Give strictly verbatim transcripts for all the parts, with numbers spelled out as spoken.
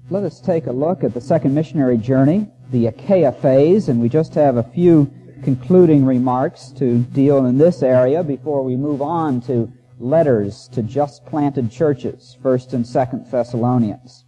Let us take a look at the second missionary journey, the Achaia phase, and we just have a few concluding remarks to deal in this area before we move on to letters to just planted churches, First and Second Thessalonians.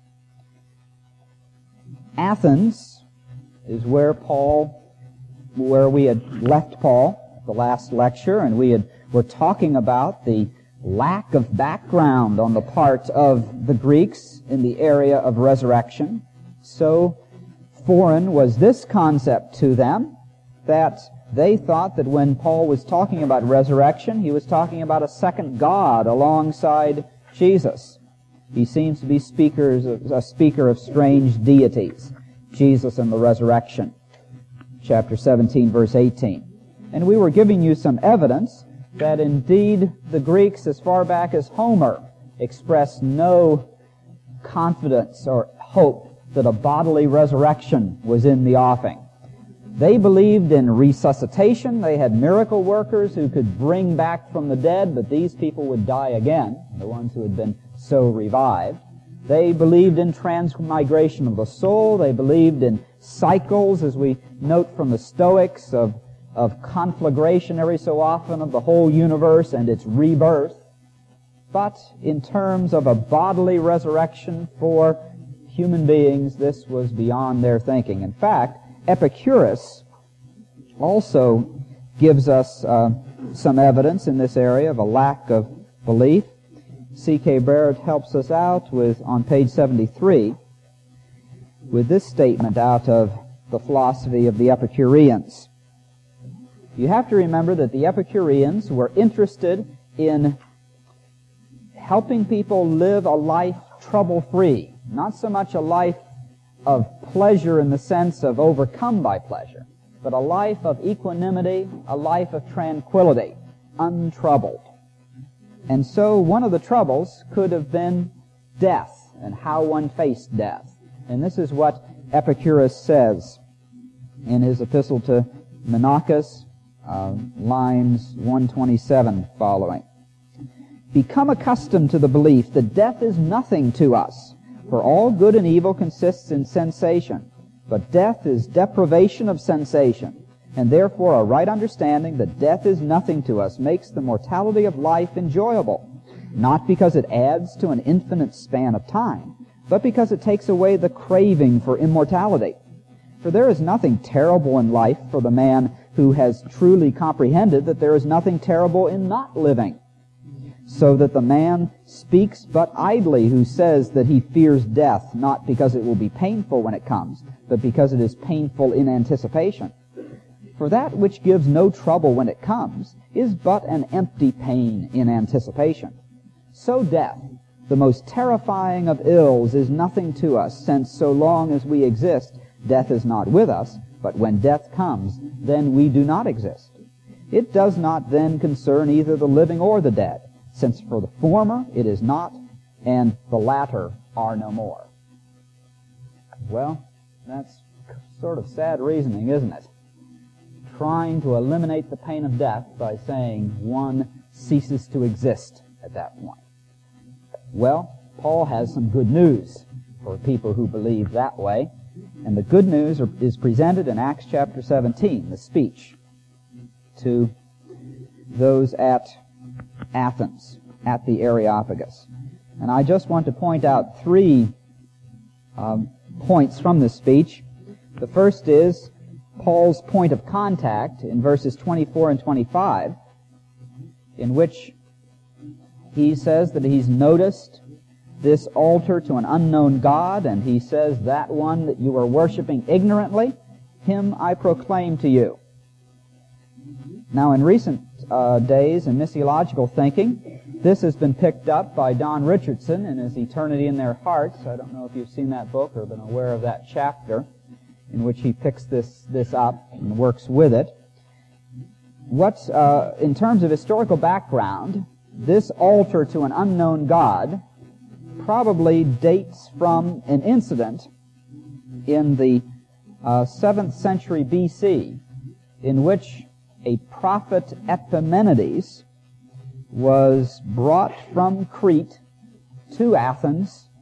Athens is where Paul, where we had left Paul at the last lecture, and we had were talking about the lack of background on the part of the Greeks in the area of resurrection. So foreign was this concept to them that they thought that when Paul was talking about resurrection, he was talking about a second God alongside Jesus. He seems to be speakers of, a speaker of strange deities, Jesus and the resurrection, chapter seventeen, verse eighteen. And we were giving you some evidence that indeed the Greeks, as far back as Homer, expressed no confidence or hope that a bodily resurrection was in the offing. They believed in resuscitation. They had miracle workers who could bring back from the dead, but these people would die again, the ones who had been so revived. They believed in transmigration of the soul. They believed in cycles, as we note from the Stoics, of, of conflagration every so often of the whole universe and its rebirth. But in terms of a bodily resurrection for human beings, this was beyond their thinking. In fact, Epicurus also gives us uh, some evidence in this area of a lack of belief. C K Barrett helps us out with on page seventy-three with this statement out of the philosophy of the Epicureans. You have to remember that the Epicureans were interested in helping people live a life trouble-free, not so much a life of pleasure in the sense of overcome by pleasure, but a life of equanimity, a life of tranquility, untroubled. And so one of the troubles could have been death and how one faced death. And this is what Epicurus says in his epistle to Menachus, uh, lines one twenty-seven following. Become accustomed to the belief that death is nothing to us, for all good and evil consists in sensation, but death is deprivation of sensation, and therefore a right understanding that death is nothing to us makes the mortality of life enjoyable, not because it adds to an infinite span of time, but because it takes away the craving for immortality. For there is nothing terrible in life for the man who has truly comprehended that there is nothing terrible in not living, so that the man speaks but idly who says that he fears death, not because it will be painful when it comes, but because it is painful in anticipation. For that which gives no trouble when it comes is but an empty pain in anticipation. So death, the most terrifying of ills, is nothing to us, since so long as we exist, death is not with us, but when death comes, then we do not exist. It does not then concern either the living or the dead, since for the former it is not, and the latter are no more. Well, that's sort of sad reasoning, isn't it? Trying to eliminate the pain of death by saying one ceases to exist at that point. Well, Paul has some good news for people who believe that way, and the good news are, is presented in Acts chapter seventeen, the speech to those at Athens, at the Areopagus. And I just want to point out three um, points from this speech. The first is Paul's point of contact in verses twenty-four and twenty-five, in which he says that he's noticed this altar to an unknown God, and he says, that one that you are worshiping ignorantly, him I proclaim to you. Now, in recent uh, days in missiological thinking, this has been picked up by Don Richardson in his Eternity in Their Hearts. I don't know if you've seen that book or been aware of that chapter in which he picks this, this up and works with it. What, uh, in terms of historical background, this altar to an unknown God probably dates from an incident in the uh, seventh century B C in which a prophet Epimenides was brought from Crete to Athens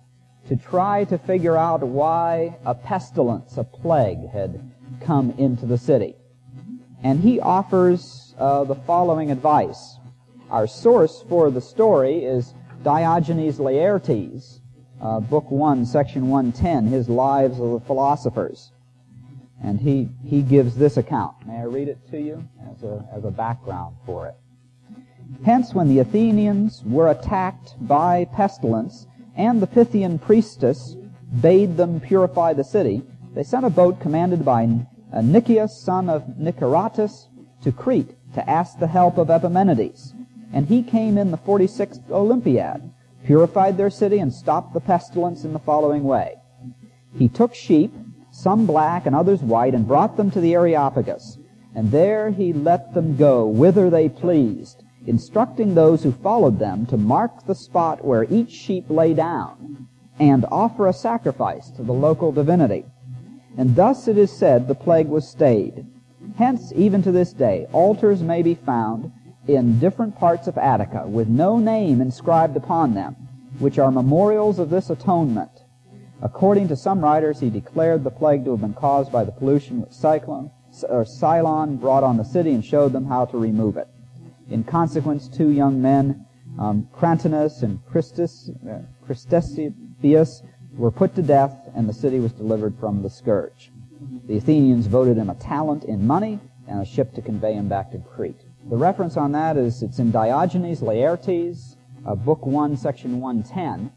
to try to figure out why a pestilence, a plague, had come into the city. And he offers uh, the following advice. Our source for the story is Diogenes Laertes, uh, Book one, Section one ten, his Lives of the Philosophers. And he, he gives this account. May I read it to you as a, as a background for it? Hence, when the Athenians were attacked by pestilence, and the Pythian priestess bade them purify the city, they sent a boat commanded by uh, Nicias, son of Niceratus, to Crete to ask the help of Epimenides. And he came in the forty-sixth Olympiad, purified their city, and stopped the pestilence in the following way. He took sheep, some black and others white, and brought them to the Areopagus. And there he let them go whither they pleased, instructing those who followed them to mark the spot where each sheep lay down, and offer a sacrifice to the local divinity. And thus it is said the plague was stayed. Hence, even to this day, altars may be found in different parts of Attica, with no name inscribed upon them, which are memorials of this atonement. According to some writers, he declared the plague to have been caused by the pollution which Cyclone, or Cylon brought on the city, and showed them how to remove it. In consequence, two young men, um, Crantinus and Christus, uh, Christesibius, were put to death, and the city was delivered from the scourge. The Athenians voted him a talent in money and a ship to convey him back to Crete. The reference on that is, it's in Diogenes Laertes, uh, Book one, Section one ten.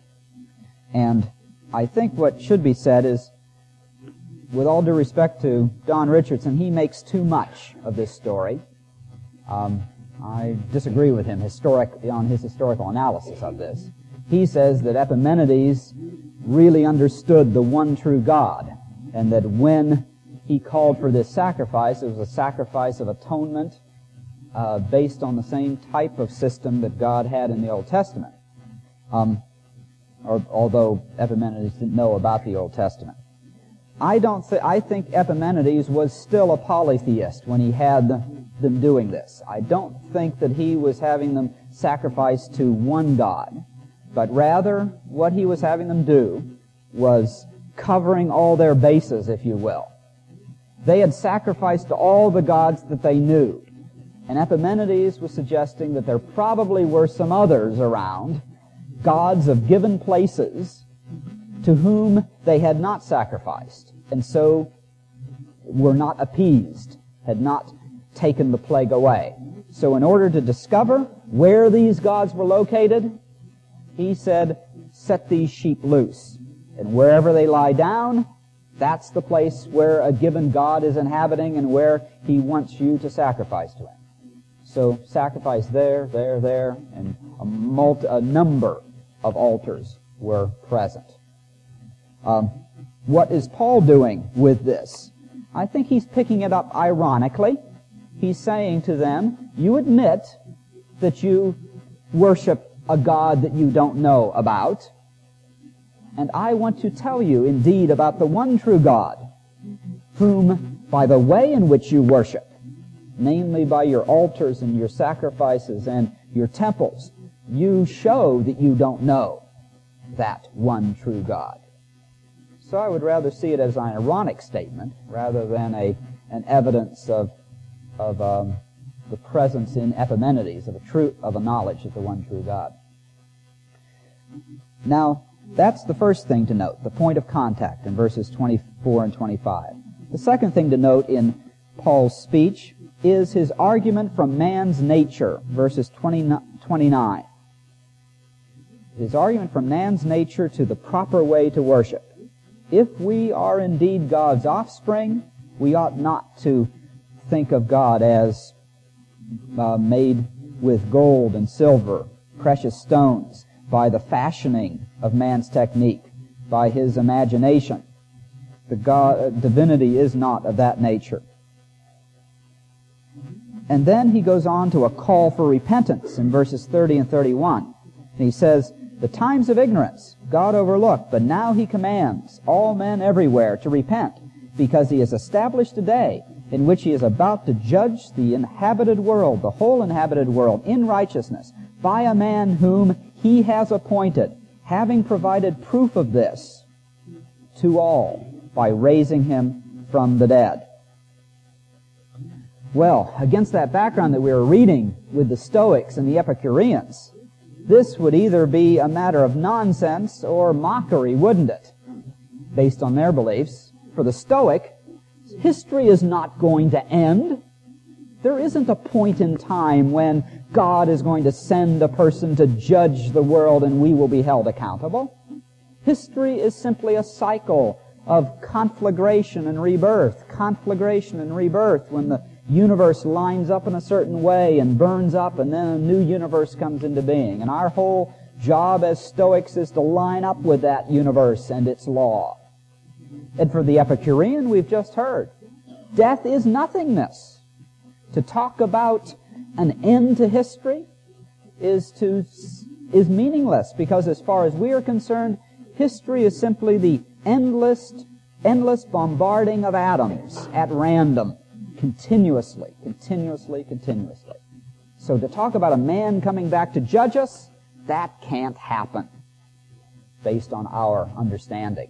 And I think what should be said is, with all due respect to Don Richardson, he makes too much of this story. Um, I disagree with him historic, on his historical analysis of this. He says that Epimenides really understood the one true God, and that when he called for this sacrifice, it was a sacrifice of atonement uh, based on the same type of system that God had in the Old Testament. Um, or, although Epimenides didn't know about the Old Testament. I don't th- I think Epimenides was still a polytheist when he had them doing this. I don't think that he was having them sacrifice to one God, but rather what he was having them do was covering all their bases, if you will. They had sacrificed to all the gods that they knew, and Epimenides was suggesting that there probably were some others around, gods of given places, to whom they had not sacrificed, and so were not appeased, had not taken the plague away. So in order to discover where these gods were located, he said, set these sheep loose. And wherever they lie down, that's the place where a given god is inhabiting and where he wants you to sacrifice to him. So sacrifice there, there, there, and a, multi, a number of altars were present. Um, what is Paul doing with this? I think he's picking it up ironically. He's saying to them, you admit that you worship a God that you don't know about, and I want to tell you indeed about the one true God, whom by the way in which you worship, namely by your altars and your sacrifices and your temples, you show that you don't know that one true God. So I would rather see it as an ironic statement rather than a an evidence of of um, the presence in Epimenides of a true of a knowledge of the one true God. Now, that's the first thing to note, the point of contact in verses twenty-four and twenty-five. The second thing to note in Paul's speech is his argument from man's nature, verses twenty-nine. His argument from man's nature to the proper way to worship. If we are indeed God's offspring, we ought not to think of God as uh, made with gold and silver, precious stones, by the fashioning of man's technique, by his imagination. The God, uh, divinity is not of that nature. And then he goes on to a call for repentance in verses thirty and thirty-one. And he says, the times of ignorance God overlooked, but now he commands all men everywhere to repent, because he has established a day in which he is about to judge the inhabited world, the whole inhabited world, in righteousness, by a man whom he has appointed, having provided proof of this to all by raising him from the dead. Well, against that background that we were reading with the Stoics and the Epicureans, this would either be a matter of nonsense or mockery, wouldn't it? Based on their beliefs. For the Stoic, history is not going to end. There isn't a point in time when God is going to send a person to judge the world and we will be held accountable. History is simply a cycle of conflagration and rebirth, conflagration and rebirth, when the universe lines up in a certain way and burns up, and then a new universe comes into being. And our whole job as Stoics is to line up with that universe and its law. And for the Epicurean, we've just heard, death is nothingness. To talk about an end to history is to is meaningless, because as far as we are concerned, history is simply the endless, endless bombarding of atoms at random, continuously, continuously, continuously. So to talk about a man coming back to judge us, that can't happen based on our understanding.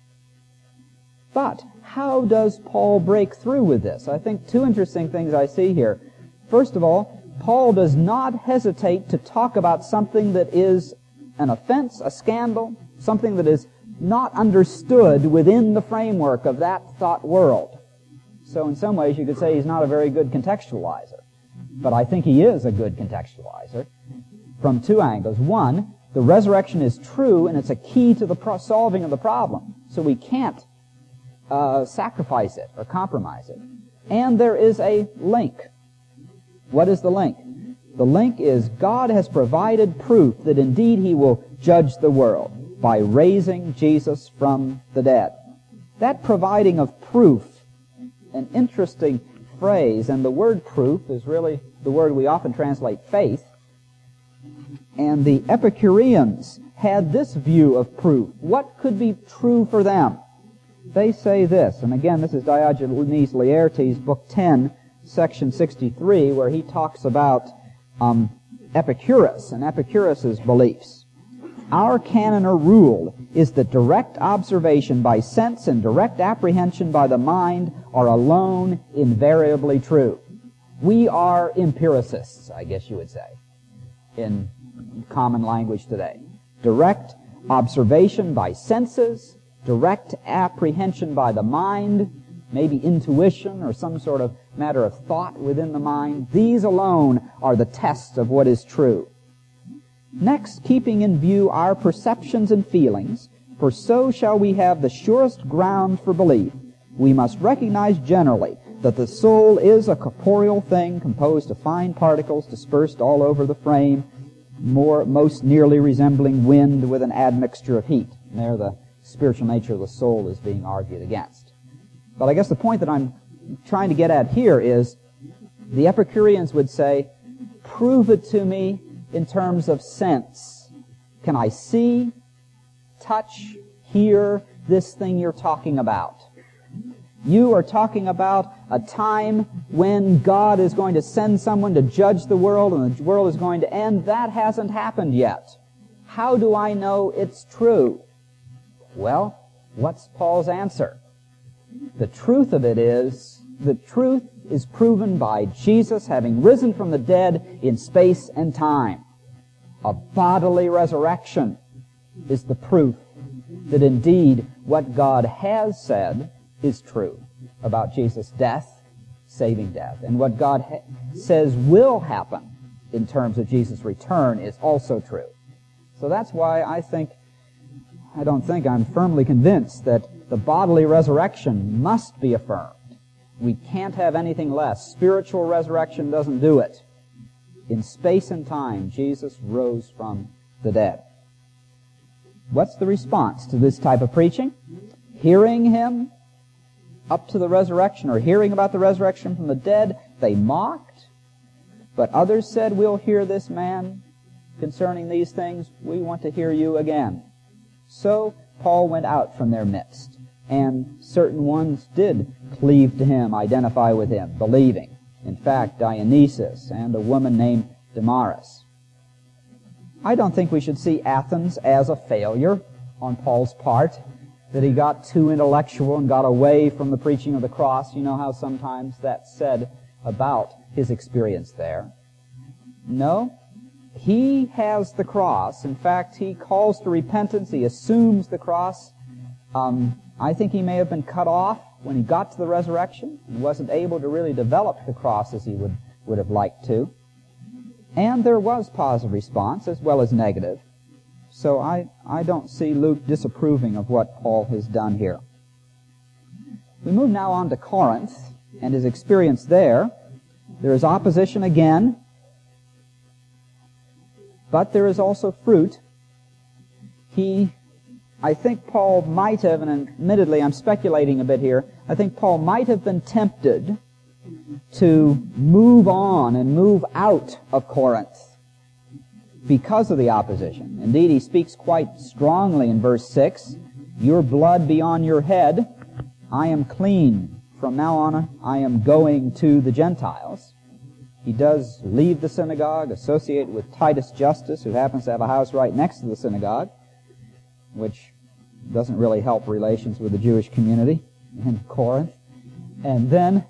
But how does Paul break through with this? I think two interesting things I see here. First of all, Paul does not hesitate to talk about something that is an offense, a scandal, something that is not understood within the framework of that thought world. So in some ways you could say he's not a very good contextualizer. But I think he is a good contextualizer from two angles. One, the resurrection is true and it's a key to the pro- solving of the problem. So we can't uh, sacrifice it or compromise it. And there is a link. What is the link? The link is God has provided proof that indeed he will judge the world by raising Jesus from the dead. That providing of proof, an interesting phrase, and the word proof is really the word we often translate faith. And the Epicureans had this view of proof. What could be true for them? They say this, and again, this is Diogenes Laertes, Book ten, Section sixty-three, where he talks about um, Epicurus and Epicurus's beliefs. Our canon or rule is that direct observation by sense and direct apprehension by the mind are alone invariably true. We are empiricists, I guess you would say, in common language today. Direct observation by senses, direct apprehension by the mind, maybe intuition or some sort of matter of thought within the mind. These alone are the tests of what is true. Next, keeping in view our perceptions and feelings, for so shall we have the surest ground for belief, we must recognize generally that the soul is a corporeal thing composed of fine particles dispersed all over the frame, more most nearly resembling wind with an admixture of heat. And there the spiritual nature of the soul is being argued against. But I guess the point that I'm trying to get at here is the Epicureans would say, prove it to me in terms of sense. Can I see, touch, hear this thing you're talking about? You are talking about a time when God is going to send someone to judge the world and the world is going to end. That hasn't happened yet. How do I know it's true? Well, what's Paul's answer? The truth of it is, the truth is proven by Jesus having risen from the dead in space and time. A bodily resurrection is the proof that indeed what God has said is true about Jesus' death, saving death. And what God ha- says will happen in terms of Jesus' return is also true. So that's why I think, I don't think, I'm firmly convinced that the bodily resurrection must be affirmed. We can't have anything less. Spiritual resurrection doesn't do it. In space and time, Jesus rose from the dead. What's the response to this type of preaching? Hearing him up to the resurrection, or hearing about the resurrection from the dead, they mocked. But others said, we'll hear this man concerning these things. We want to hear you again. So Paul went out from their midst. And certain ones did cleave to him, identify with him, believing. In fact, Dionysius and a woman named Damaris. I don't think we should see Athens as a failure on Paul's part, that he got too intellectual and got away from the preaching of the cross. You know how sometimes that's said about his experience there. No, he has the cross. In fact, he calls to repentance. He assumes the cross. Um, I think he may have been cut off when he got to the resurrection and wasn't able to really develop the cross as he would, would have liked to. And there was positive response as well as negative. So I, I don't see Luke disapproving of what Paul has done here. We move now on to Corinth and his experience there. There is opposition again, but there is also fruit. He, I think Paul might have, and admittedly I'm speculating a bit here, I think Paul might have been tempted to move on and move out of Corinth because of the opposition. Indeed, he speaks quite strongly in verse six, "Your blood be on your head. I am clean. From now on, I am going to the Gentiles." He does leave the synagogue, associate with Titus Justus, who happens to have a house right next to the synagogue, which doesn't really help relations with the Jewish community in Corinth. And then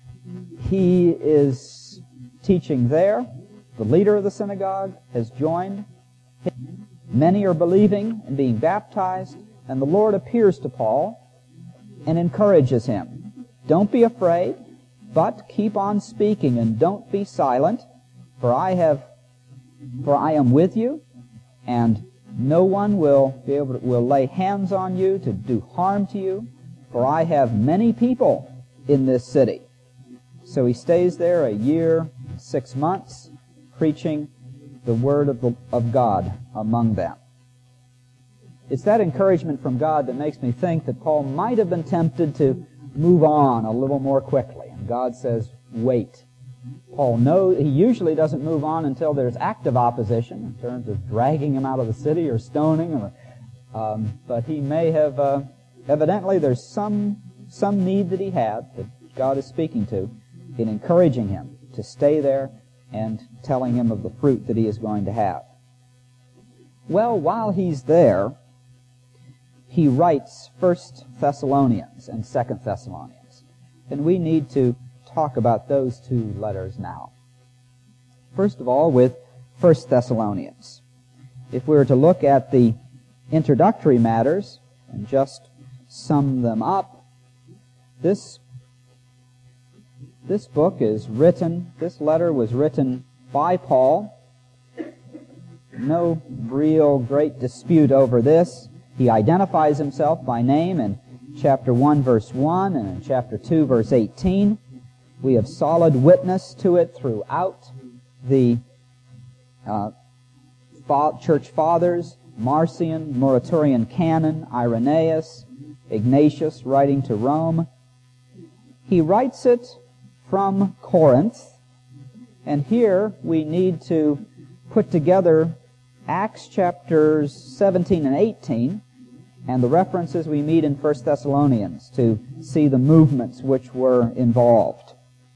he is teaching there. The leader of the synagogue has joined. Many are believing and being baptized, and the Lord appears to Paul and encourages him. Don't be afraid, but keep on speaking and don't be silent, for I have, for I am with you, and no one will be able to, will lay hands on you to do harm to you, for I have many people in this city. So he stays there a year, six months, preaching the word of, the, of God among them. It's that encouragement from God that makes me think that Paul might have been tempted to move on a little more quickly. And God says, wait. Paul knows, he usually doesn't move on until there's active opposition in terms of dragging him out of the city or stoning him. Um, but he may have, uh, evidently there's some, some need that he had that God is speaking to in encouraging him to stay there and telling him of the fruit that he is going to have. Well, while he's there, he writes First Thessalonians and Second Thessalonians. And we need to talk about those two letters now. First of all, with First Thessalonians. If we were to look at the introductory matters and just sum them up, this This book is written, this letter was written by Paul. No real great dispute over this. He identifies himself by name in chapter one, verse one, and in chapter two, verse eighteen. We have solid witness to it throughout the uh, church fathers, Marcion, Muratorian Canon, Irenaeus, Ignatius writing to Rome. He writes it from Corinth, and here we need to put together Acts chapters seventeen and eighteen and the references we meet in First Thessalonians to see the movements which were involved.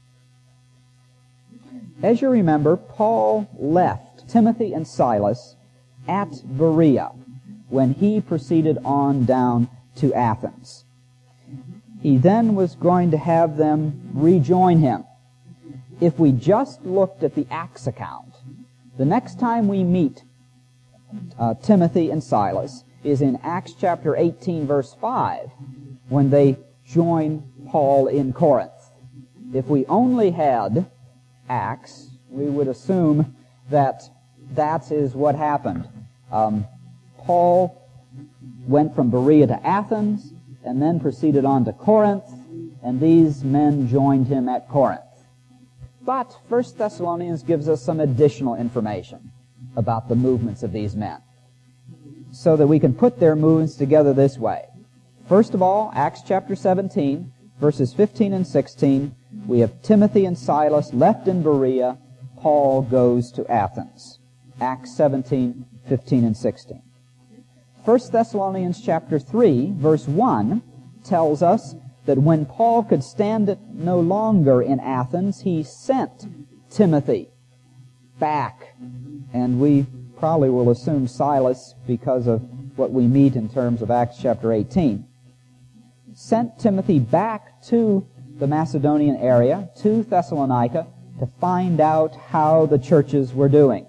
As you remember, Paul left Timothy and Silas at Berea when he proceeded on down to Athens. He then was going to have them rejoin him. If we just looked at the Acts account, the next time we meet uh, Timothy and Silas is in Acts chapter eighteen, verse five, when they join Paul in Corinth. If we only had Acts, we would assume that that is what happened. Um, Paul went from Berea to Athens, and then proceeded on to Corinth, and these men joined him at Corinth. But First Thessalonians gives us some additional information about the movements of these men, so that we can put their movements together this way. First of all, Acts chapter seventeen, verses fifteen and sixteen, we have Timothy and Silas left in Berea. Paul goes to Athens. Acts seventeen, fifteen and sixteen. First Thessalonians chapter three, verse one, tells us that when Paul could stand it no longer in Athens, he sent Timothy back. And we probably will assume Silas because of what we meet in terms of Acts chapter eighteen, sent Timothy back to the Macedonian area, to Thessalonica, to find out how the churches were doing.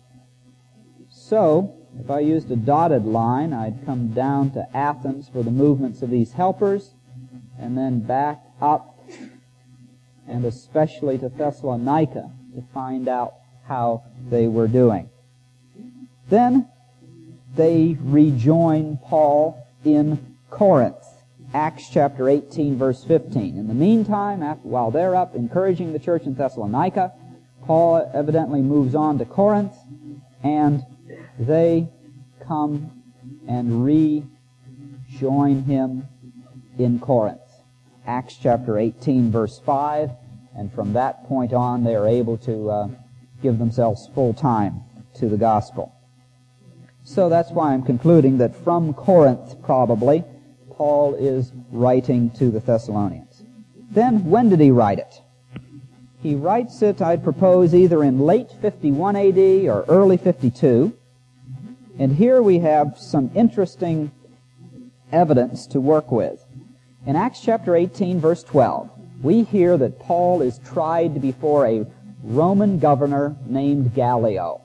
So, if I used a dotted line, I'd come down to Athens for the movements of these helpers, and then back up, and especially to Thessalonica, to find out how they were doing. Then they rejoin Paul in Corinth. Acts chapter eighteen, verse fifteen. In the meantime, after, while they're up encouraging the church in Thessalonica, Paul evidently moves on to Corinth, and they come and rejoin him in Corinth. Acts chapter eighteen, verse five, and from that point on, they are able to uh, give themselves full time to the gospel. So that's why I'm concluding that from Corinth, probably, Paul is writing to the Thessalonians. Then, when did he write it? He writes it, I'd propose, either in late fifty-one A D or early fifty-two. And here we have some interesting evidence to work with. In Acts chapter eighteen, verse twelve, we hear that Paul is tried before a Roman governor named Gallio.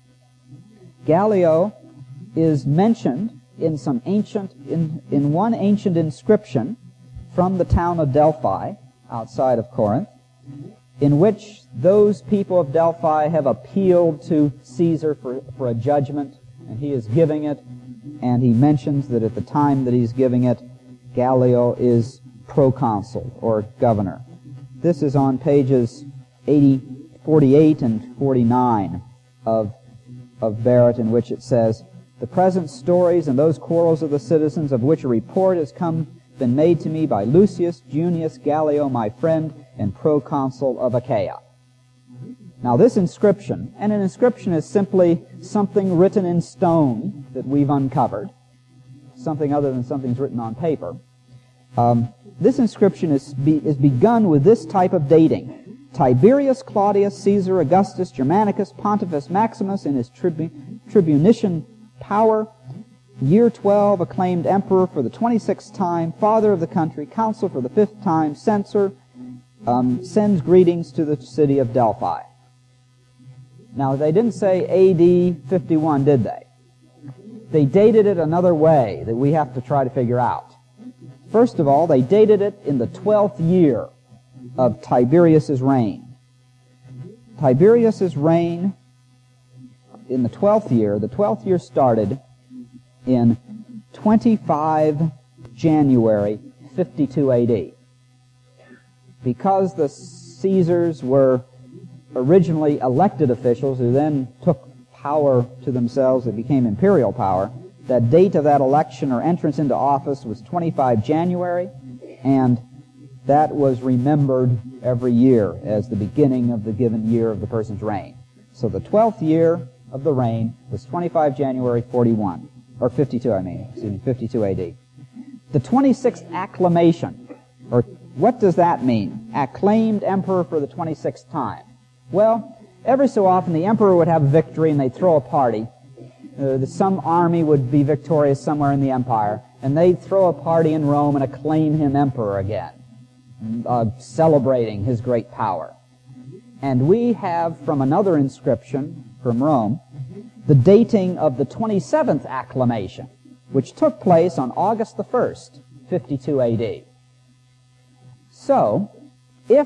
Gallio is mentioned in some ancient, in, in one ancient inscription from the town of Delphi, outside of Corinth, in which those people of Delphi have appealed to Caesar for, for a judgment, and he is giving it, and he mentions that at the time that he's giving it, Gallio is proconsul, or governor. This is on pages eighty, forty-eight and forty-nine of, of Barrett, in which it says, "The present stories and those quarrels of the citizens, of which a report has come, been made to me by Lucius Junius Gallio, my friend, and proconsul of Achaia." Now this inscription, and an inscription is simply something written in stone that we've uncovered, something other than something's written on paper. Um, this inscription is, be, is begun with this type of dating. Tiberius Claudius Caesar Augustus Germanicus Pontifex Maximus, in his tribu- tribunician power, year twelve, acclaimed emperor for the twenty-sixth time, father of the country, consul for the fifth time, censor, um, sends greetings to the city of Delphi. Now, they didn't say A D fifty-one, did they? They dated it another way that we have to try to figure out. First of all, they dated it in the twelfth year of Tiberius's reign. Tiberius's reign in the twelfth year, the twelfth year started in twenty-five January fifty-two A D. Because the Caesars were originally elected officials who then took power to themselves, it became imperial power, that date of that election or entrance into office was twenty-five January, and that was remembered every year as the beginning of the given year of the person's reign. So the twelfth year of the reign was twenty-five January forty-one, or fifty-two, I mean, excuse me, fifty-two A D. The twenty-sixth acclamation, or what does that mean? Acclaimed emperor for the twenty-sixth time. Well, every so often the emperor would have a victory and they'd throw a party. Uh, some army would be victorious somewhere in the empire, and they'd throw a party in Rome and acclaim him emperor again, uh, celebrating his great power. And we have from another inscription from Rome the dating of the twenty-seventh acclamation, which took place on August the first, fifty-two A D. So, if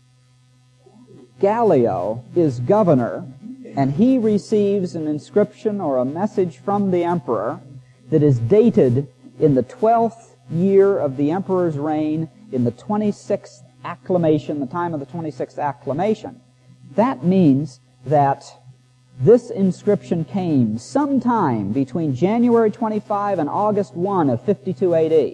Gallio is governor and he receives an inscription or a message from the emperor that is dated in the twelfth year of the emperor's reign, in the twenty-sixth acclamation, the time of the twenty-sixth acclamation, that means that this inscription came sometime between January twenty-fifth and August first of fifty-two A D,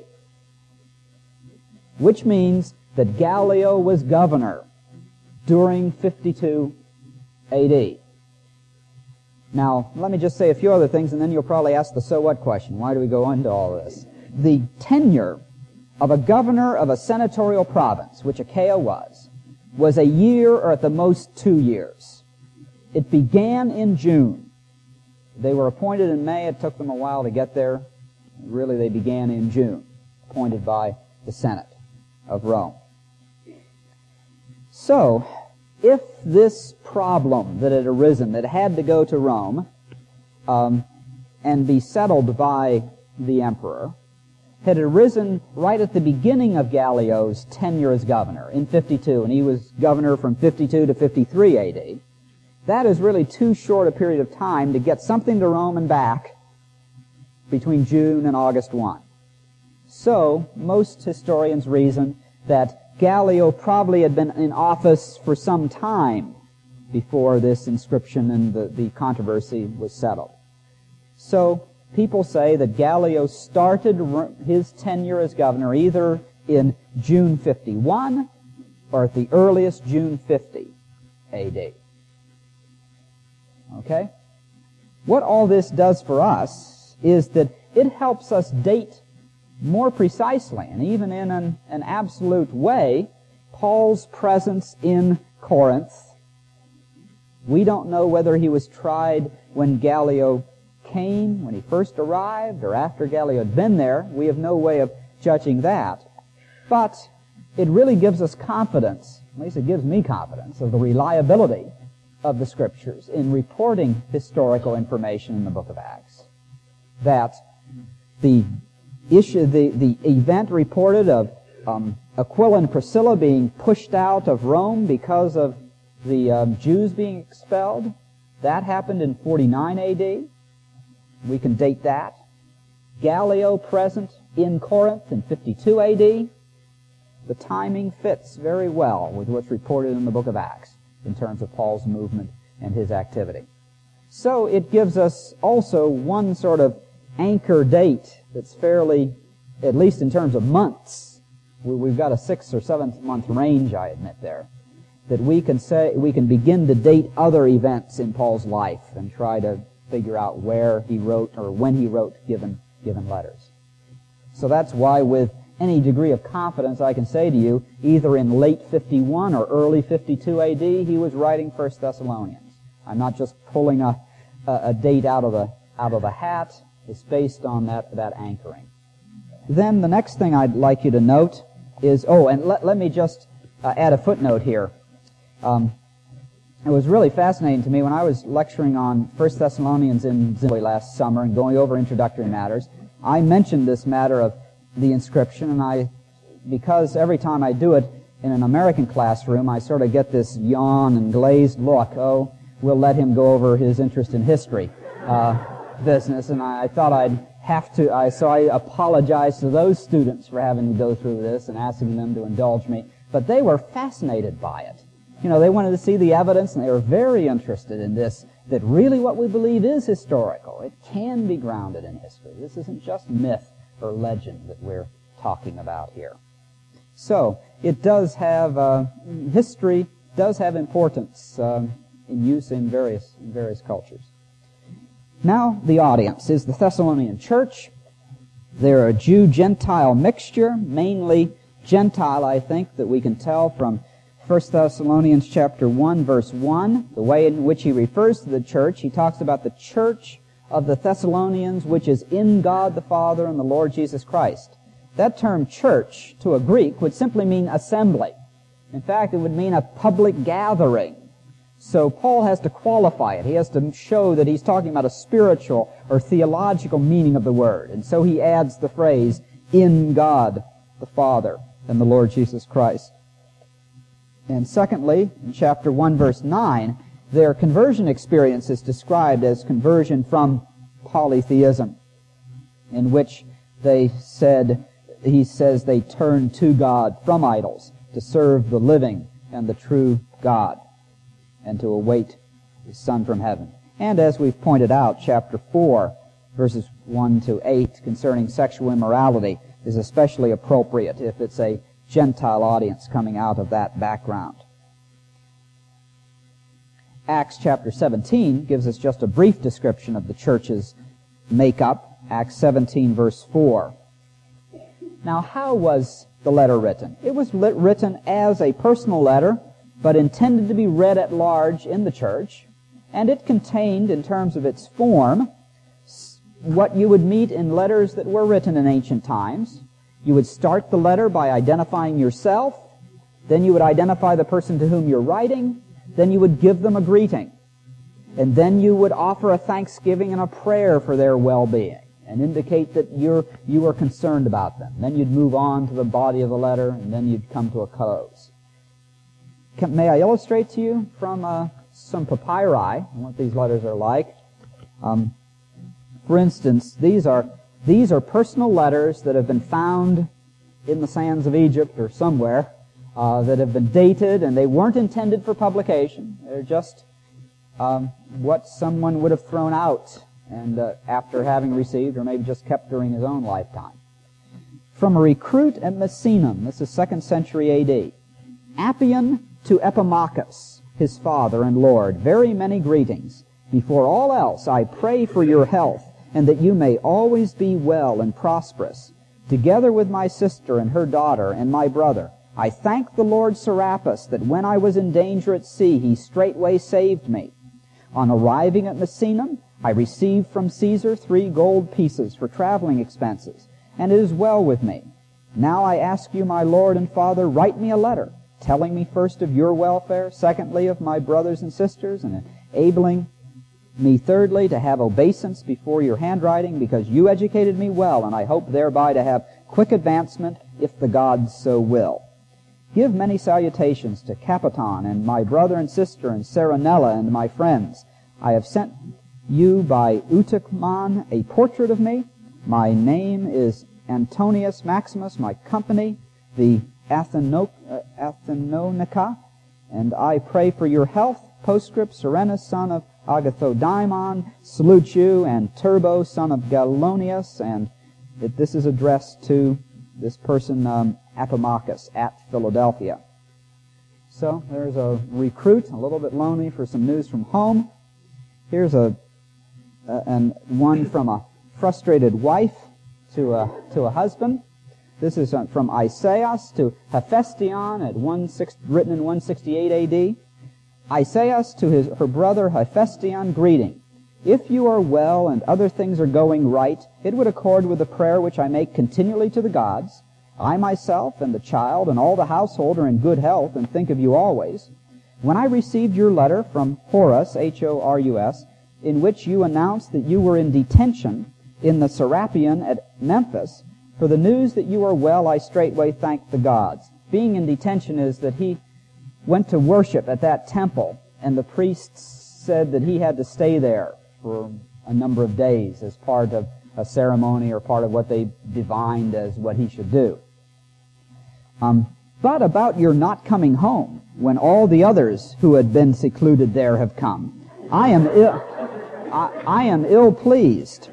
which means that Gallio was governor during fifty-two A D. Now, let me just say a few other things, and then you'll probably ask the so what question. Why do we go into all this? The tenure of a governor of a senatorial province, which Achaia was, was a year or at the most two years. It began in June, They were appointed in May. It took them a while to get there. Really, they began in June, appointed by the Senate of Rome. So, if this problem that had arisen, that had to go to Rome um, and be settled by the emperor, had arisen right at the beginning of Gallio's tenure as governor in fifty-two, and he was governor from fifty-two to fifty-three A D, that is really too short a period of time to get something to Rome and back between June and August first. So, most historians reason that Gallio probably had been in office for some time before this inscription and the, the controversy was settled. So, people say that Gallio started his tenure as governor either in June fifty-one or at the earliest June fifty A D. Okay? What all this does for us is that it helps us date more precisely, and even in an, an absolute way, Paul's presence in Corinth. We don't know whether he was tried when Gallio came, when he first arrived, or after Gallio had been there. We have no way of judging that. But it really gives us confidence, at least it gives me confidence, of the reliability of the Scriptures in reporting historical information in the book of Acts. That the issue, the, the event reported of um, Aquila and Priscilla being pushed out of Rome because of the um, Jews being expelled, that happened in forty-nine A D. We can date that. Gallio present in Corinth in fifty-two A D. The timing fits very well with what's reported in the book of Acts in terms of Paul's movement and his activity. So it gives us also one sort of anchor date that's fairly, at least in terms of months, we've got a six or seventh month range, I admit there, that we can say, we can begin to date other events in Paul's life and try to figure out where he wrote or when he wrote given, given letters. So that's why with any degree of confidence I can say to you, either in late fifty-one or early fifty-two A D, he was writing First Thessalonians. I'm not just pulling a, a, a date out of the, out of the hat. It's based on that, that anchoring. Then the next thing I'd like you to note is, oh, and let, let me just uh, add a footnote here. Um, it was really fascinating to me when I was lecturing on First Thessalonians in Zimbabwe last summer and going over introductory matters. I mentioned this matter of the inscription, and I, because every time I do it in an American classroom, I sort of get this yawn and glazed look. Oh, we'll let him go over his interest in history. Uh, business, and I thought I'd have to, I, so I apologize to those students for having to go through this and asking them to indulge me, but they were fascinated by it. You know, they wanted to see the evidence, and they were very interested in this, that really what we believe is historical. It can be grounded in history. This isn't just myth or legend that we're talking about here. So, it does have, uh, history does have importance um, in use in various, in various cultures. Now, the audience is the Thessalonian church. They're a Jew-Gentile mixture, mainly Gentile, I think, that we can tell from First Thessalonians chapter one, verse one, the way in which he refers to the church. He talks about the church of the Thessalonians, which is in God the Father and the Lord Jesus Christ. That term church, to a Greek, would simply mean assembly. In fact, it would mean a public gathering. So Paul has to qualify it. He has to show that he's talking about a spiritual or theological meaning of the word. And so he adds the phrase, in God the Father and the Lord Jesus Christ. And secondly, in chapter one, verse nine, their conversion experience is described as conversion from polytheism, in which they said, he says they turned to God from idols to serve the living and the true God, and to await His Son from heaven. And as we've pointed out, chapter four, verses one to eight, concerning sexual immorality, is especially appropriate if it's a Gentile audience coming out of that background. Acts chapter seventeen gives us just a brief description of the church's makeup. Acts seventeen, verse four. Now, how was the letter written? It was lit- written as a personal letter, but intended to be read at large in the church, And it contained, in terms of its form, what you would meet in letters that were written in ancient times. You would start the letter by identifying yourself, then you would identify the person to whom you're writing, then you would give them a greeting, and then you would offer a thanksgiving and a prayer for their well-being and indicate that you're, you are concerned about them. Then you'd move on to the body of the letter, and then you'd come to a close. Can, may I illustrate to you from uh, some papyri what these letters are like? Um, for instance, these are these are personal letters that have been found in the sands of Egypt or somewhere, uh, that have been dated, and they weren't intended for publication. They're just um, what someone would have thrown out and uh, after having received, or maybe just kept during his own lifetime. From a recruit at Misenum, this is second century A D. Appian to Epimachus, his father and Lord, very many greetings. Before all else, I pray for your health, and that you may always be well and prosperous. Together with my sister and her daughter and my brother, I thank the Lord Serapis that when I was in danger at sea, he straightway saved me. On arriving at Misenum, I received from Caesar three gold pieces for traveling expenses, and it is well with me. Now I ask you, my Lord and Father, write me a letter, telling me first of your welfare, secondly of my brothers and sisters, and enabling me thirdly to have obeisance before your handwriting, because you educated me well, and I hope thereby to have quick advancement, if the gods so will. Give many salutations to Capiton and my brother and sister and Saranella and my friends. I have sent you by Eutychmon a portrait of me. My name is Antonius Maximus, my company, the Atheno- uh, Athenonica, and I pray for your health. Postscript, Serenus, son of Agathodaimon, salute you, and Turbo, son of Galonius, and it, this is addressed to this person, um, Epimachus, at Philadelphia. So there's a recruit, a little bit lonely for some news from home. Here's a, a and one from a frustrated wife to a to a husband. This is from Isaias to Hephaestion at one six, written in one sixty-eight A D. Isaias to his her brother Hephaestion, greeting. If you are well and other things are going right, it would accord with the prayer which I make continually to the gods. I myself and the child and all the household are in good health and think of you always. When I received your letter from Horus, H O R U S, in which you announced that you were in detention in the Serapion at Memphis, for the news that you are well, I straightway thanked the gods. Being in detention is that he went to worship at that temple, and the priests said that he had to stay there for a number of days as part of a ceremony or part of what they divined as what he should do. Um, but about your not coming home when all the others who had been secluded there have come, I am ill, I, I am ill-pleased,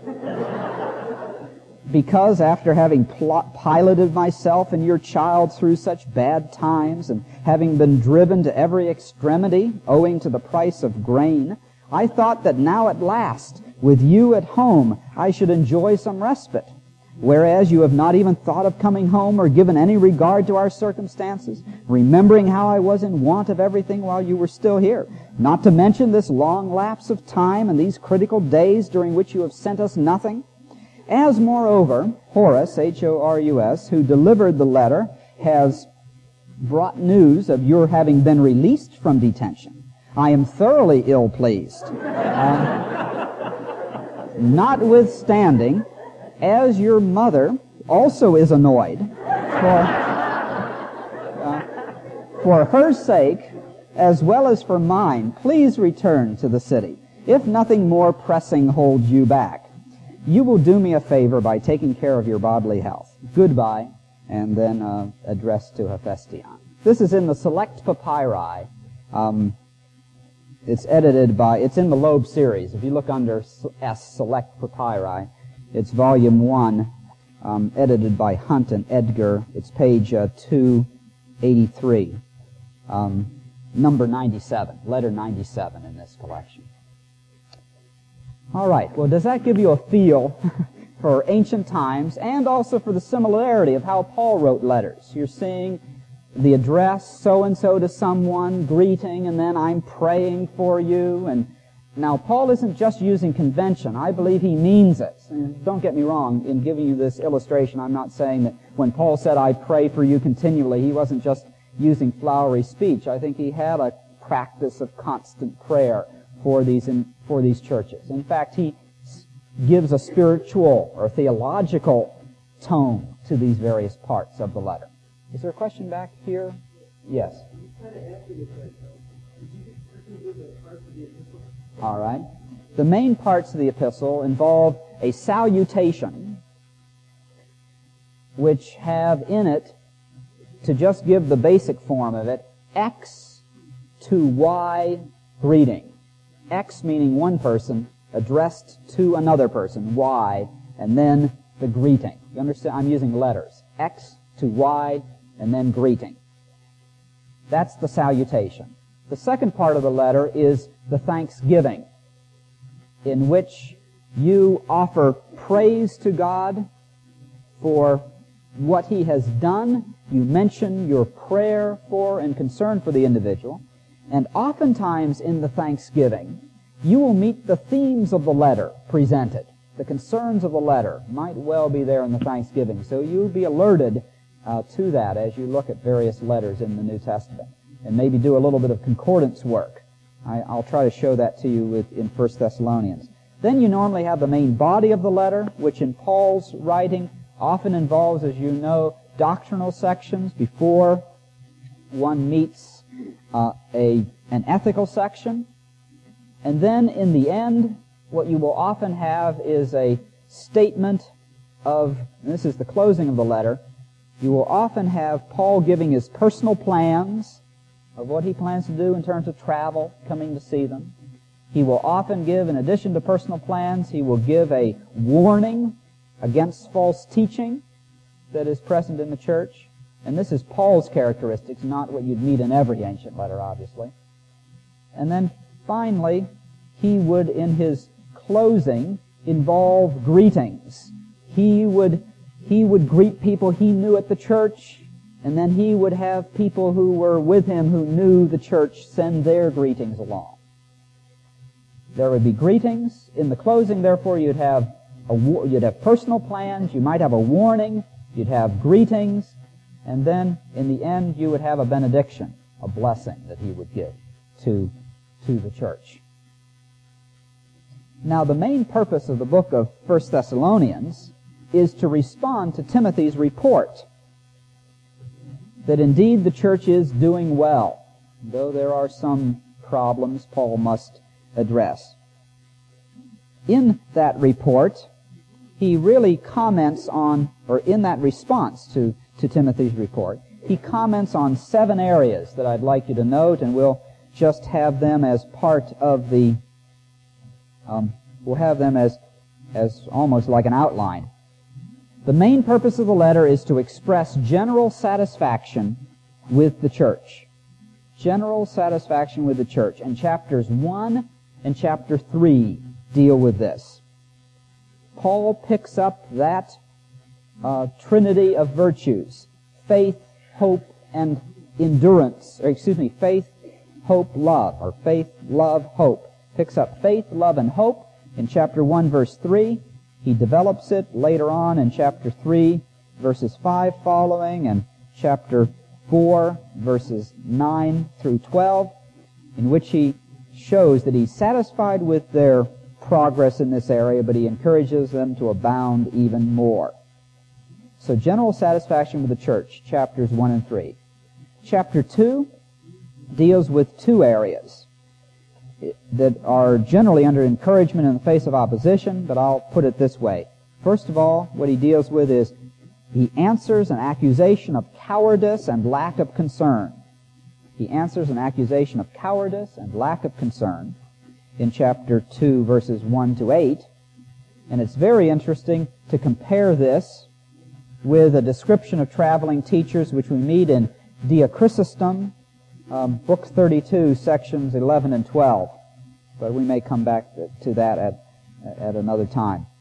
because after having pl- piloted myself and your child through such bad times, and having been driven to every extremity owing to the price of grain, I thought that now at last, with you at home, I should enjoy some respite. Whereas you have not even thought of coming home or given any regard to our circumstances, remembering how I was in want of everything while you were still here, not to mention this long lapse of time and these critical days during which you have sent us nothing. As, moreover, Horus, H O R U S, who delivered the letter, has brought news of your having been released from detention, I am thoroughly ill-pleased. Uh, notwithstanding, as your mother also is annoyed, for, uh, for her sake, as well as for mine, please return to the city, if nothing more pressing holds you back. You will do me a favor by taking care of your bodily health. Goodbye, and then uh, addressed to Hephaestion. This is in the Select Papyri. Um, it's edited by, it's in the Loeb series. If you look under S, Select Papyri, it's volume one, um, edited by Hunt and Edgar. It's page uh, two eighty-three, um, number ninety-seven, letter ninety-seven in this collection. All right, well, does that give you a feel for ancient times and also for the similarity of how Paul wrote letters? You're seeing the address, so-and-so to someone, greeting, and then I'm praying for you, and Now, Paul isn't just using convention. I believe he means it. Don't get me wrong, in giving you this illustration, I'm not saying that when Paul said, I pray for you continually, he wasn't just using flowery speech. I think he had a practice of constant prayer for these in, for these churches. In fact, he gives a spiritual or theological tone to these various parts of the letter. Is there a question back here? Yes. All right. The main parts of the epistle involve a salutation which have in it, to just give the basic form of it, X to Y greeting. X meaning one person addressed to another person, Y, and then the greeting. You understand? I'm using letters. X to Y and then greeting. That's the salutation. The second part of the letter is the thanksgiving, in which you offer praise to God for what He has done. You mention your prayer for and concern for the individual. And oftentimes in the thanksgiving, you will meet the themes of the letter presented. The concerns of the letter might well be there in the thanksgiving. So you'll be alerted uh, to that as you look at various letters in the New Testament. And maybe do a little bit of concordance work. I, I'll try to show that to you with, in First Thessalonians. Then you normally have the main body of the letter, which in Paul's writing often involves, as you know, doctrinal sections before one meets uh, a an ethical section. And then in the end, what you will often have is a statement of, and this is the closing of the letter, you will often have Paul giving his personal plans of what he plans to do in terms of travel, coming to see them. He will often give, in addition to personal plans, he will give a warning against false teaching that is present in the church. And this is Paul's characteristics, not what you'd meet in every ancient letter, obviously. And then finally, he would, in his closing, involve greetings. He would, he would greet people he knew at the church, and then he would have people who were with him who knew the church send their greetings along. There would be greetings. In the closing, therefore, you'd have a, you'd have personal plans, you might have a warning, you'd have greetings, and then in the end you would have a benediction, a blessing that he would give to, to the church. Now, the main purpose of the book of First Thessalonians is to respond to Timothy's report that indeed the church is doing well, though there are some problems Paul must address. In that report, he really comments on, or in that response to, to Timothy's report, he comments on seven areas that I'd like you to note, and we'll just have them as part of the, um, we'll have them as, as almost like an outline. The main purpose of the letter is to express general satisfaction with the church. General satisfaction with the church. And chapters one and chapter three deal with this. Paul picks up that uh, trinity of virtues. Faith, hope, and endurance. Or excuse me, faith, hope, love. Or faith, love, hope. Picks up faith, love, and hope in chapter one, verse three. He develops it later on in chapter three, verses five following, and chapter four, verses nine through twelve, in which he shows that he's satisfied with their progress in this area, but he encourages them to abound even more. So general satisfaction with the church, chapters one and three. Chapter two deals with two areas that are generally under encouragement in the face of opposition, but I'll put it this way. First of all, what he deals with is he answers an accusation of cowardice and lack of concern. He answers an accusation of cowardice and lack of concern in chapter two, verses one to eight. And it's very interesting to compare this with a description of traveling teachers which we meet in Dia Chrysostom, Um, book thirty-two, sections eleven and twelve. But we may come back to that at, at another time.